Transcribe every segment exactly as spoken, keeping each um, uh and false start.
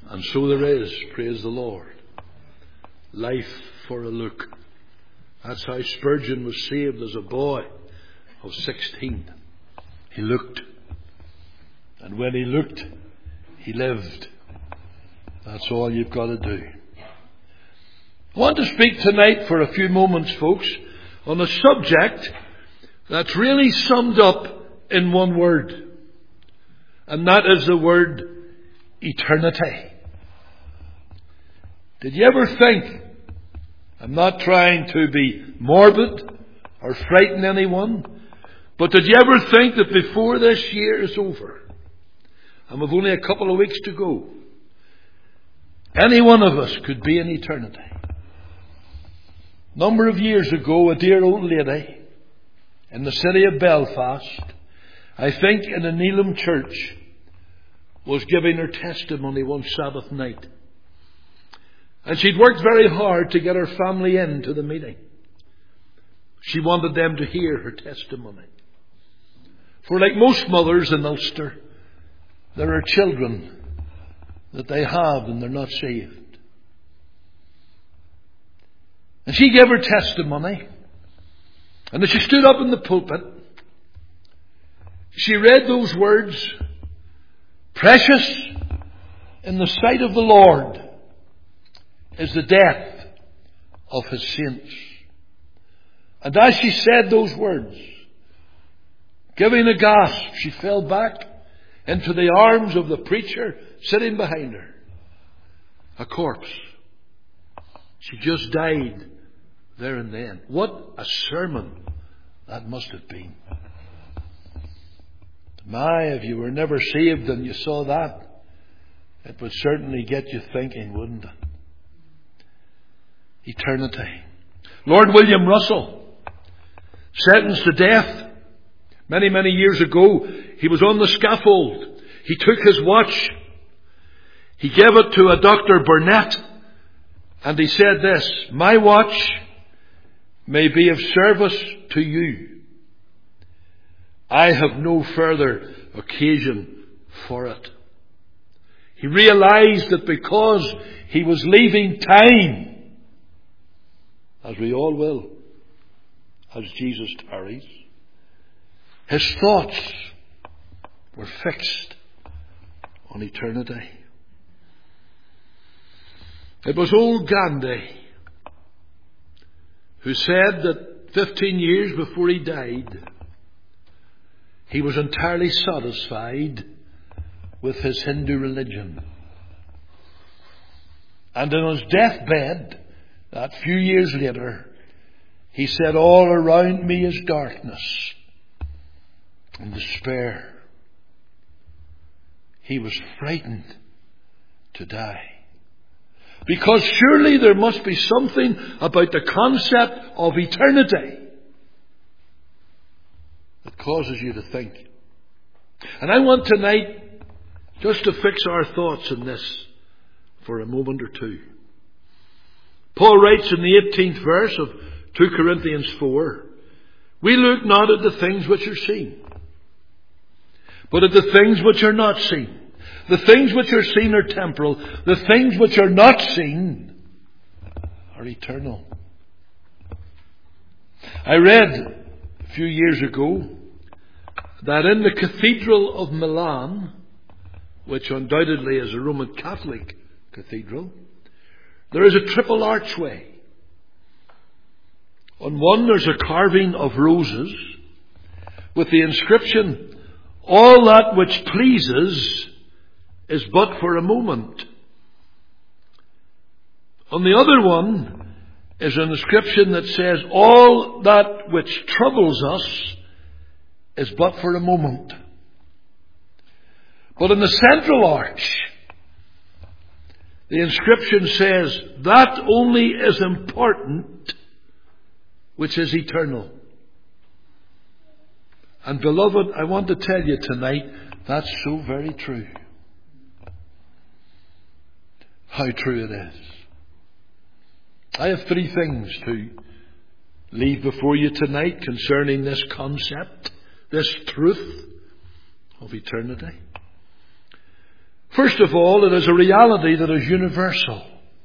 And so there is, praise the Lord. Life for a look. That's how Spurgeon was saved as a boy of sixteen. He looked. And when he looked, he lived. That's all you've got to do. I want to speak tonight for a few moments, folks, on a subject that's really summed up in one word. And that is the word eternity. Did you ever think, I'm not trying to be morbid or frighten anyone, but did you ever think that before this year is over, and we've only a couple of weeks to go, any one of us could be in eternity? A number of years ago, a dear old lady in the city of Belfast, I think in a Neelum church, was giving her testimony one Sabbath night. And she'd worked very hard to get her family into the meeting. She wanted them to hear her testimony. For like most mothers in Ulster, there are children that they have and they're not saved. And she gave her testimony. And as she stood up in the pulpit, she read those words, "Precious in the sight of the Lord is the death of His saints." And as she said those words, giving a gasp, she fell back into the arms of the preacher sitting behind her. A corpse. She just died there and then. What a sermon that must have been. My, if you were never saved and you saw that, it would certainly get you thinking, wouldn't it? Eternity. Lord William Russell, sentenced to death many, many years ago, he was on the scaffold. He took his watch. He gave it to a Doctor Burnett, and he said this, "My watch may be of service to you. I have no further occasion for it." He realized that because he was leaving time, as we all will, as Jesus tarries, his thoughts were fixed on eternity. It was old Gandhi who said that fifteen years before he died, he was entirely satisfied with his Hindu religion. And on his deathbed, that few years later, he said, "All around me is darkness and despair." He was frightened to die. Because surely there must be something about the concept of eternity that causes you to think. And I want tonight just to fix our thoughts on this for a moment or two. Paul writes in the eighteenth verse of two Corinthians four, "We look not at the things which are seen, but at the things which are not seen. The things which are seen are temporal. The things which are not seen are eternal." I read a few years ago that in the Cathedral of Milan, which undoubtedly is a Roman Catholic cathedral, there is a triple archway. On one there's a carving of roses with the inscription, "All that which pleases is but for a moment." On the other one is an inscription that says, "All that which troubles us is but for a moment." But in the central arch, the inscription says, "That only is important which is eternal." And beloved, I want to tell you tonight, that's so very true. How true it is. I have three things to leave before you tonight concerning this concept, this truth of eternity. First of all, it is a reality that is universal.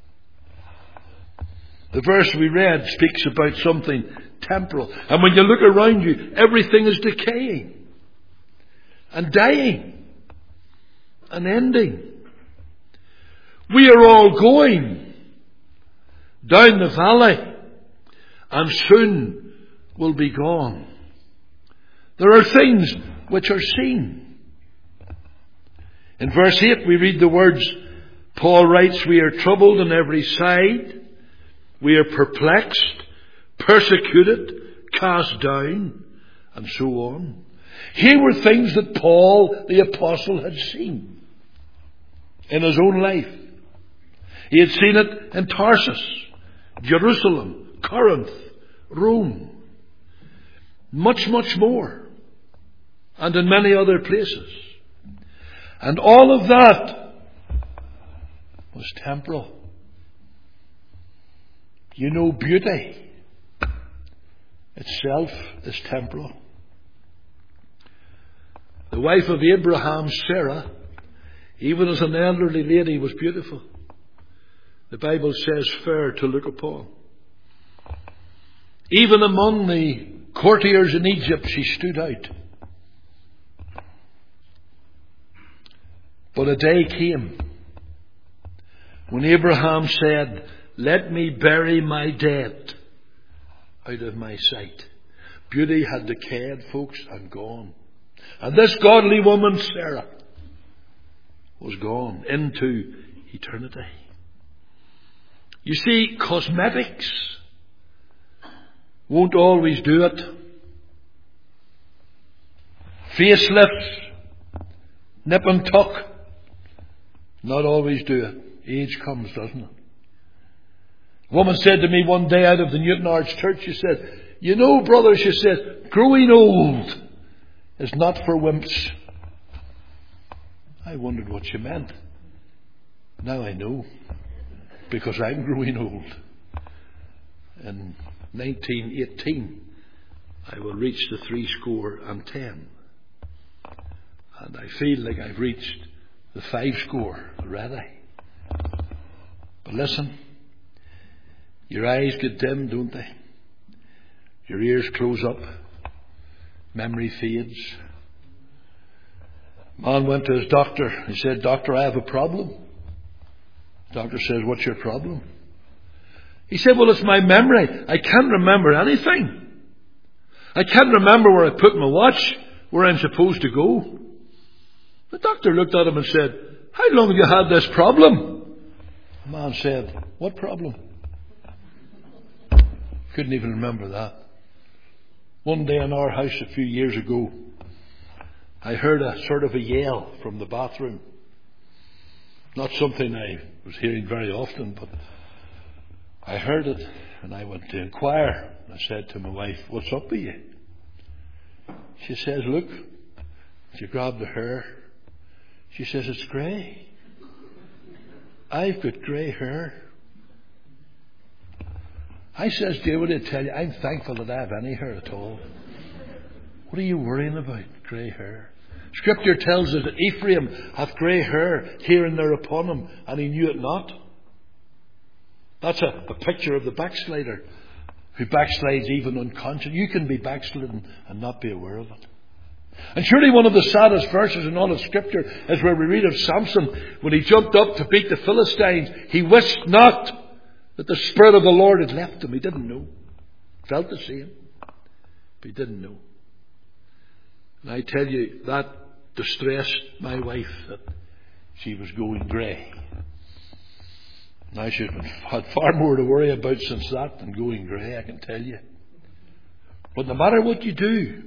The verse we read speaks about something temporal. And when you look around you, everything is decaying and dying and ending. We are all going down the valley and soon will be gone. There are things which are seen. In verse eight we read the words, Paul writes, we are troubled on every side. We are perplexed, persecuted, cast down, and so on. Here were things that Paul the apostle had seen in his own life. He had seen it in Tarsus, Jerusalem, Corinth, Rome. Much, much more. And in many other places. And all of that was temporal. You know, beauty itself is temporal. The wife of Abraham, Sarah, even as an elderly lady, was beautiful. The Bible says fair to look upon. Even among the courtiers in Egypt, she stood out. But a day came when Abraham said, let me bury my dead out of my sight. Beauty had decayed, folks, and gone. And this godly woman, Sarah, was gone into eternity. You see, cosmetics won't always do it. Facelifts, nip and tuck, not always do it. Age comes, doesn't it? A woman said to me one day out of the Newton Arts Church, she said, you know, brother, she said, growing old is not for wimps. I wondered what she meant. Now I know, because I'm growing old. In nineteen eighteen, I will reach the three score and ten. And I feel like I've reached the five score already. But listen, your eyes get dim, don't they? Your ears close up. Memory fades. Man went to his doctor. He said, Doctor, I have a problem. The doctor says, what's your problem? He said, well, it's my memory. I can't remember anything. I can't remember where I put my watch, where I'm supposed to go. The doctor looked at him and said, how long have you had this problem? The man said, what problem? Couldn't even remember that. One day in our house a few years ago, I heard a sort of a yell from the bathroom. Not something I was hearing very often, but I heard it and I went to inquire. I said to my wife, what's up with you? She says, look. She grabbed the hair. She says, it's grey. I've got grey hair. I says, dear, what did I tell you? I'm thankful that I have any hair at all. What are you worrying about? Grey hair. Scripture tells us that Ephraim hath grey hair here and there upon him, and he knew it not. That's a, a picture of the backslider who backslides even unconscious. You can be backslidden and not be aware of it. And surely one of the saddest verses in all of Scripture is where we read of Samson when he jumped up to beat the Philistines. He wist not that the Spirit of the Lord had left him. He didn't know. Felt the same, but he didn't know. And I tell you, that distressed my wife, that she was going grey. Now she's had far more to worry about since that than going grey, I can tell you. But no matter what you do,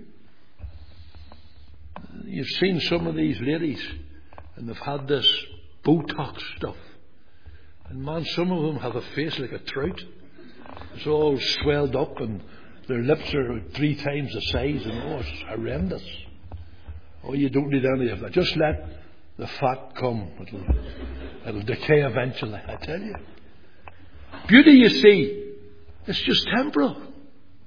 you've seen some of these ladies and they've had this Botox stuff. And man, some of them have a face like a trout. It's all swelled up and their lips are three times the size and oh, it's horrendous. Oh, you don't need any of that. Just let the fat come. It'll, it'll decay eventually, I tell you. Beauty, you see, it's just temporal.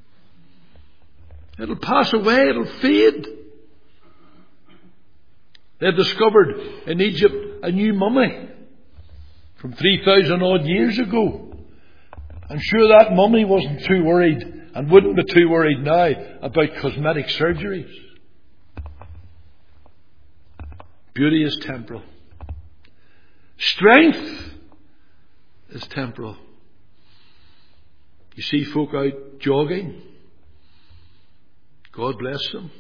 It'll pass away, it'll fade. They had discovered in Egypt a new mummy from three thousand odd years ago. I'm sure that mummy wasn't too worried and wouldn't be too worried now about cosmetic surgeries. Beauty is temporal. Strength is temporal. You see folk out jogging. God bless them.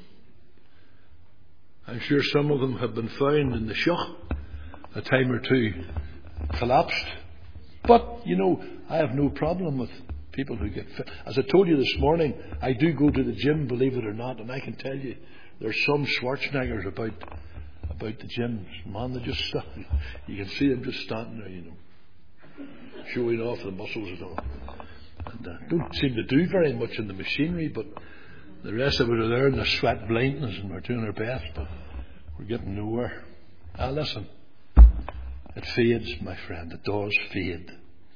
I'm sure some of them have been found in the shock a time or two, collapsed. But, you know, I have no problem with people who get fit. As I told you this morning, I do go to the gym, believe it or not, and I can tell you there's some Schwarzeneggers about about the gym. Man, they just stand. You can see them just standing there, you know, showing off the muscles and all. And uh, don't seem to do very much in the machinery, but the rest of it are there in the sweat blindness, and we're doing our best, but we're getting nowhere. Ah, listen, it fades, my friend. It does fade.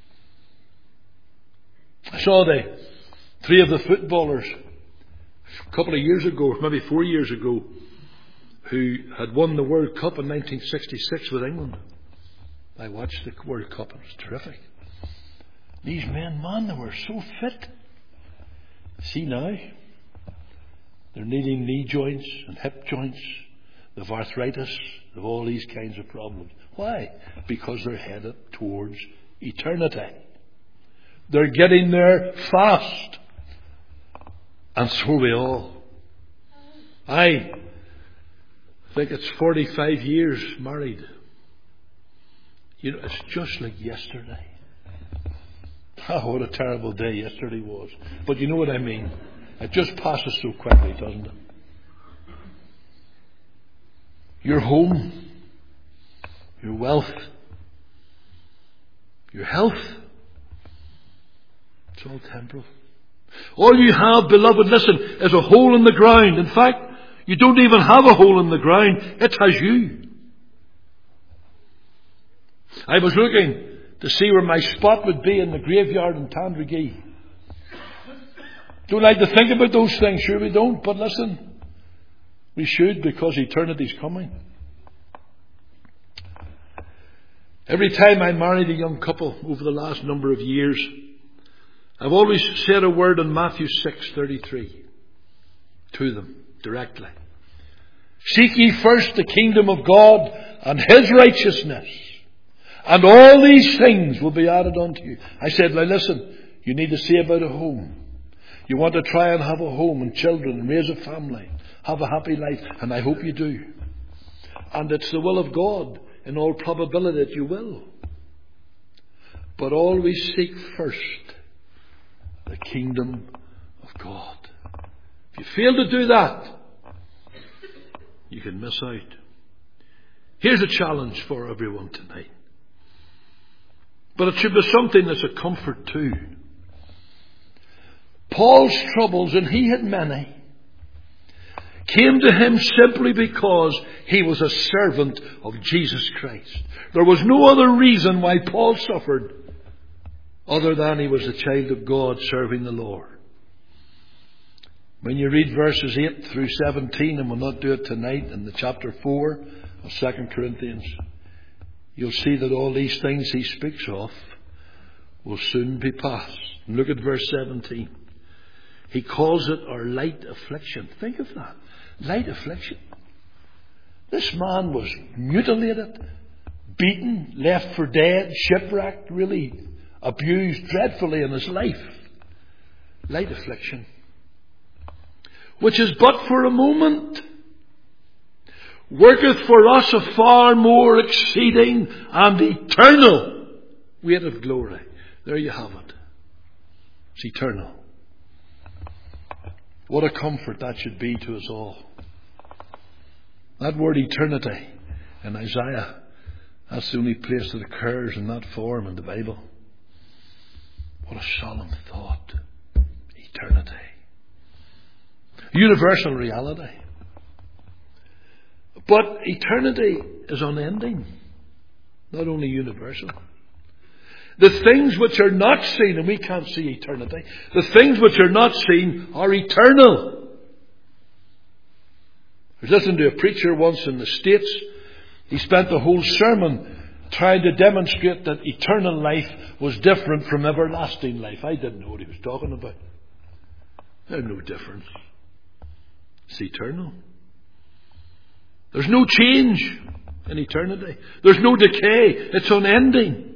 I saw the three of the footballers a couple of years ago, maybe four years ago, who had won the World Cup in nineteen sixty-six with England. I watched the World Cup. It was terrific. These men, man, they were so fit. See now, they're needing knee joints and hip joints. They've arthritis. They've all these kinds of problems. Why? Because they're headed towards eternity. They're getting there fast. And so are we all. I think it's forty-five years married. You know, it's just like yesterday. Oh, what a terrible day yesterday was. But you know what I mean. It just passes so quickly, doesn't it? Your home, your wealth, your health, it's all temporal. All you have, beloved, listen, is a hole in the ground. In fact, you don't even have a hole in the ground. It has you. I was looking to see where my spot would be in the graveyard in Tandragee. Don't like to think about those things, sure we don't, but listen, we should, because eternity's coming. Every time I married a young couple over the last number of years, I've always said a word in Matthew six thirty-three to them directly. Seek ye first the kingdom of God and His righteousness, and all these things will be added unto you. I said, now listen, you need to see about a home. You want to try and have a home and children and raise a family, have a happy life, and I hope you do. And it's the will of God in all probability that you will. But always seek first the kingdom of God. If you fail to do that, you can miss out. Here's a challenge for everyone tonight. But it should be something that's a comfort too. Paul's troubles, and he had many, came to him simply because he was a servant of Jesus Christ. There was no other reason why Paul suffered other than he was a child of God serving the Lord. When you read verses eight through seventeen, and we'll not do it tonight, in the chapter four of Second Corinthians, you'll see that all these things he speaks of will soon be past. And look at verse seventeen. He calls it our light affliction. Think of that. Light affliction. This man was mutilated, beaten, left for dead, shipwrecked, really abused dreadfully in his life. Light affliction. Which is but for a moment, worketh for us a far more exceeding and eternal weight of glory. There you have it. It's eternal. What a comfort that should be to us all. That word eternity in Isaiah, that's the only place that occurs in that form in the Bible. What a solemn thought. Eternity. Universal reality. But eternity is unending. Not only universal. The things which are not seen, and we can't see eternity, the things which are not seen are eternal. I was listening to a preacher once in the States, He spent the whole sermon trying to demonstrate that eternal life was different from everlasting life. I didn't know what he was talking about. There's no difference. It's eternal. There's no change in eternity. There's no decay. It's unending.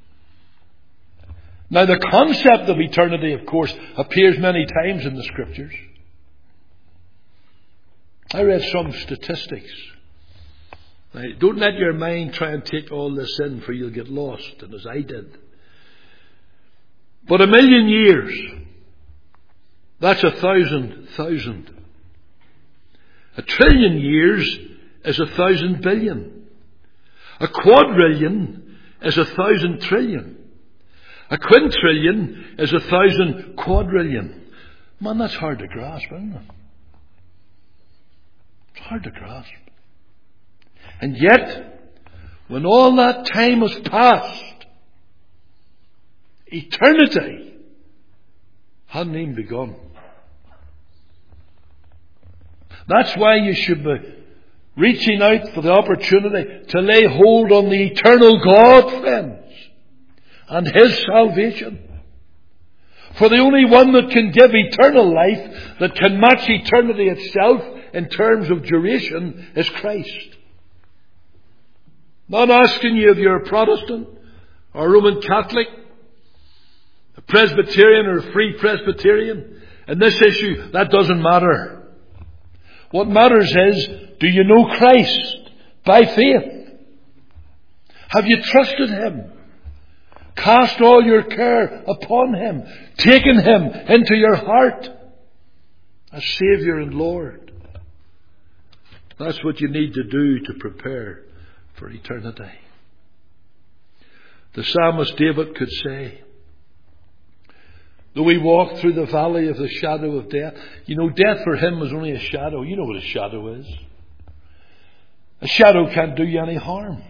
Now, the concept of eternity, of course, appears many times in the Scriptures. I read some statistics. Now, don't let your mind try and take all this in, for you'll get lost, and as I did. But a million years, that's a thousand thousand. A trillion years is a thousand billion. A quadrillion is a thousand trillion. A quintillion is a thousand quadrillion. Man, that's hard to grasp, isn't it? It's hard to grasp. And yet, when all that time has passed, eternity hadn't even begun. That's why you should be reaching out for the opportunity to lay hold on the eternal God, friends, and His salvation. For the only one that can give eternal life, that can match eternity itself in terms of duration, is Christ. Not asking you if you're a Protestant or a Roman Catholic, a Presbyterian or a Free Presbyterian. In this issue, that doesn't matter. What matters is, do you know Christ by faith? Have you trusted Him? Cast all your care upon Him, taken Him into your heart as Saviour and Lord. That's what you need to do to prepare for eternity. The psalmist David could say, though we walk through the valley of the shadow of death. You know, death for him was only a shadow. You know what a shadow is. A shadow can't do you any harm.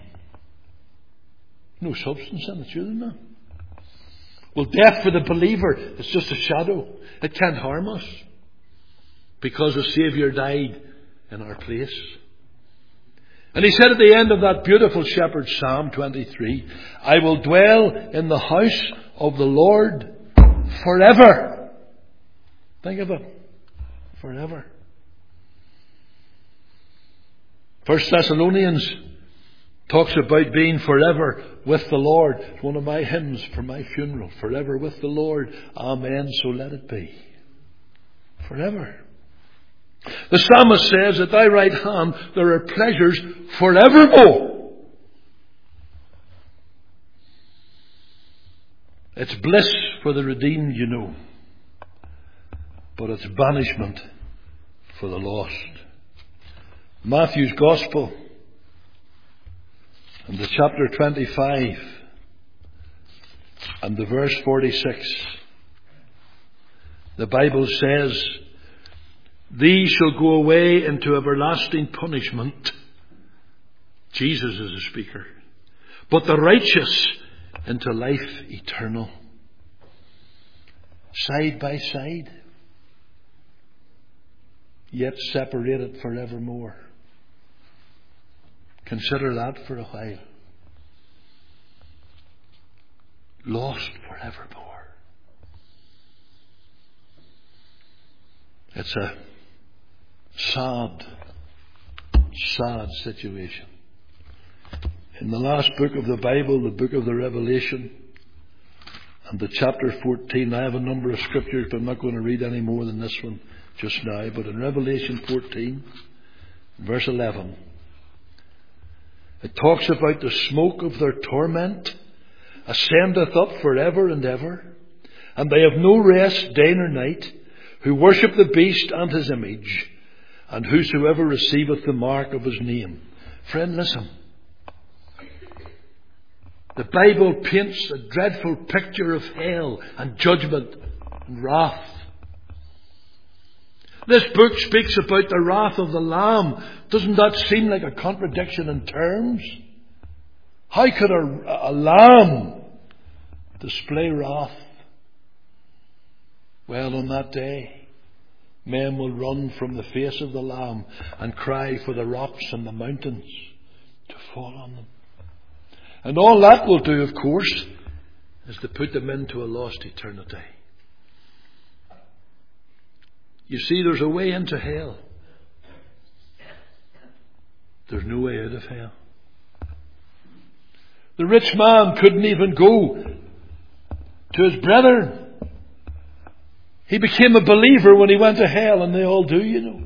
No substance in it, isn't there? Well, death for the believer is just a shadow. It can't harm us, because the Saviour died in our place. And he said at the end of that beautiful shepherd's psalm twenty-three, I will dwell in the house of the Lord forever. Think of it. Forever. First Thessalonians talks about being forever with the Lord. It's one of my hymns for my funeral. Forever with the Lord. Amen. So let it be. Forever. The psalmist says, at thy right hand there are pleasures forevermore. It's bliss for the redeemed, you know. But it's banishment for the lost. Matthew's Gospel, and the chapter twenty-five, and the verse forty-six. The Bible says, these shall go away into everlasting punishment. Jesus is the speaker. But the righteous into life eternal. Side by side, yet separated forevermore. Consider that for a while. Lost forevermore. It's a sad, sad situation. In the last book of the Bible, the book of the Revelation, and the chapter fourteen, I have a number of scriptures, but I'm not going to read any more than this one just now. But in Revelation fourteen, verse eleven, it talks about the smoke of their torment ascendeth up forever and ever, and they have no rest day nor night, who worship the beast and his image, and whosoever receiveth the mark of his name. Friend, listen. The Bible paints a dreadful picture of hell and judgment and wrath. This book speaks about the wrath of the Lamb. Doesn't that seem like a contradiction in terms? How could a, a lamb display wrath? Well, on that day, men will run from the face of the Lamb and cry for the rocks and the mountains to fall on them. And all that will do, of course, is to put them into a lost eternity. You see, there's a way into hell. There's no way out of hell. The rich man couldn't even go to his brethren. He became a believer when he went to hell, and they all do, you know.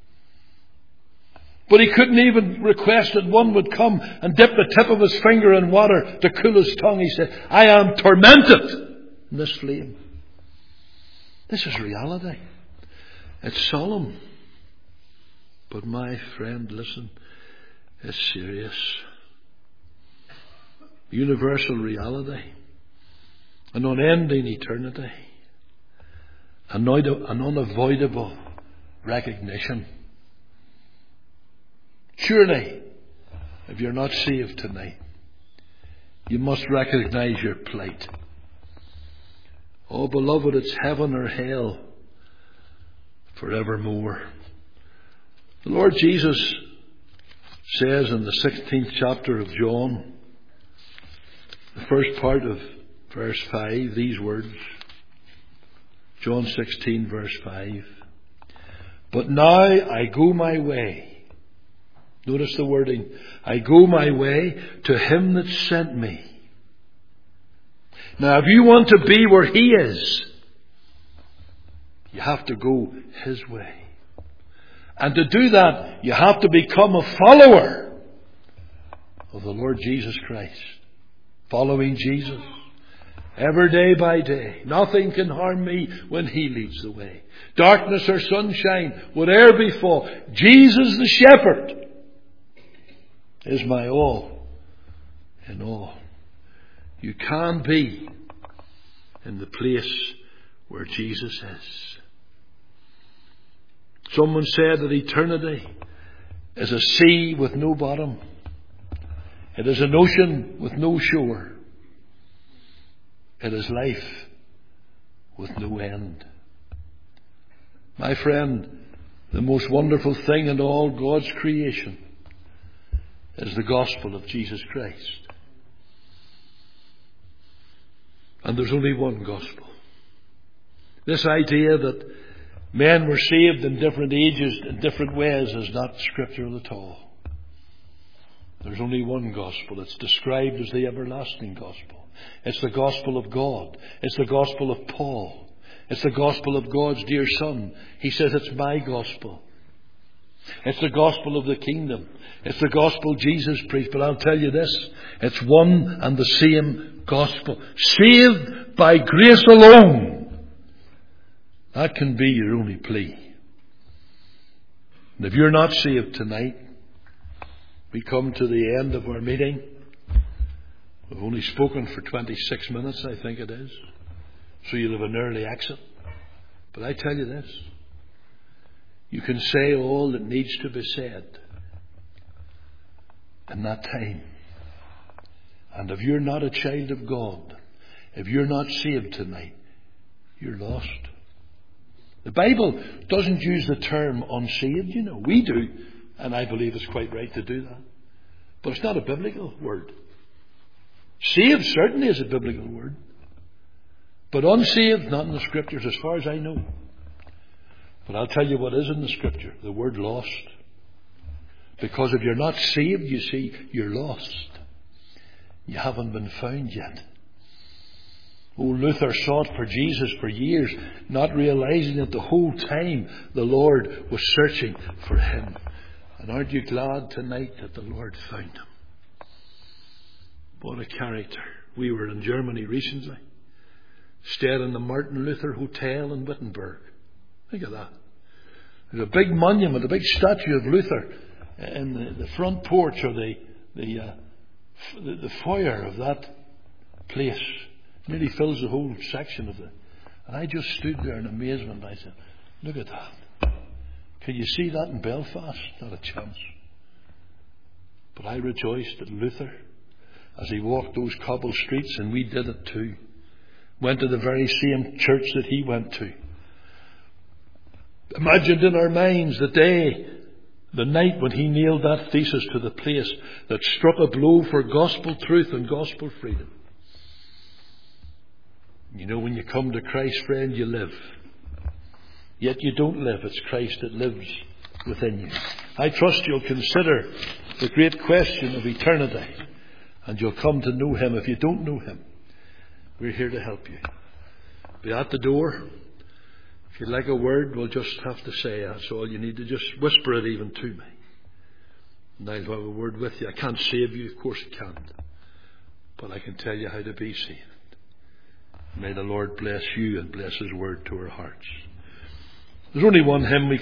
But he couldn't even request that one would come and dip the tip of his finger in water to cool his tongue. He said, I am tormented in this flame. This is reality. It's solemn. But my friend, listen, it's serious. Universal reality. An unending eternity. An unavoidable recognition. Surely, if you're not saved tonight, you must recognize your plight. Oh, beloved, it's heaven or hell forevermore. The Lord Jesus says in the sixteenth chapter of John, the first part of verse five, these words. John sixteen, verse five. But now I go my way. Notice the wording. I go my way to him that sent me. Now, if you want to be where he is, you have to go his way. And to do that, you have to become a follower of the Lord Jesus Christ. Following Jesus. Every day by day. Nothing can harm me when he leads the way. Darkness or sunshine, whatever befall, Jesus the shepherd is my all in all. You can be in the place where Jesus is. Someone said that eternity is a sea with no bottom. It is an ocean with no shore. It is life with no end. My friend, the most wonderful thing in all God's creation is the gospel of Jesus Christ. And there's only one gospel. This idea that men were saved in different ages, in different ways, is not scriptural at all. There's only one gospel. It's described as the everlasting gospel. It's the gospel of God. It's the gospel of Paul. It's the gospel of God's dear Son. He says it's my gospel. It's the gospel of the kingdom. It's the gospel Jesus preached. But I'll tell you this, it's one and the same gospel. Saved by grace alone. That can be your only plea. And if you're not saved tonight, we come to the end of our meeting. We've only spoken for twenty-six minutes, I think it is. So you'll have an early exit. But I tell you this, you can say all that needs to be said in that time. And if you're not a child of God, if you're not saved tonight, you're lost. The Bible doesn't use the term unsaved, you know. We do, and I believe it's quite right to do that. But it's not a biblical word. Saved certainly is a biblical word. But unsaved, not in the scriptures as far as I know. But I'll tell you what is in the scripture, the word lost. Because if you're not saved, you see, you're lost. You haven't been found yet. Oh, Luther sought for Jesus for years, not realizing that the whole time the Lord was searching for him. And aren't you glad tonight that the Lord found him? What a character. We were in Germany recently. Stayed in the Martin Luther Hotel in Wittenberg. Think of that. There's a big monument, a big statue of Luther in the, the front porch or the the, uh, the the foyer of that place. It nearly fills the whole section of it. And I just stood there in amazement. I said, look at that. Can you see that in Belfast? Not a chance. But I rejoiced that Luther, as he walked those cobble streets, and we did it too, went to the very same church that he went to. Imagined in our minds the day The night when he nailed that thesis to the place that struck a blow for gospel truth and gospel freedom. You know, when you come to Christ, friend, you live. Yet you don't live. It's Christ that lives within you. I trust you'll consider the great question of eternity, and you'll come to know Him. If you don't know Him, we're here to help you. Be at the door. If you'd like a word, we'll just have to say that's all you need to just whisper it even to me. And I'll have a word with you. I can't save you, of course I can't. But I can tell you how to be saved. May the Lord bless you and bless His word to our hearts. There's only one hymn we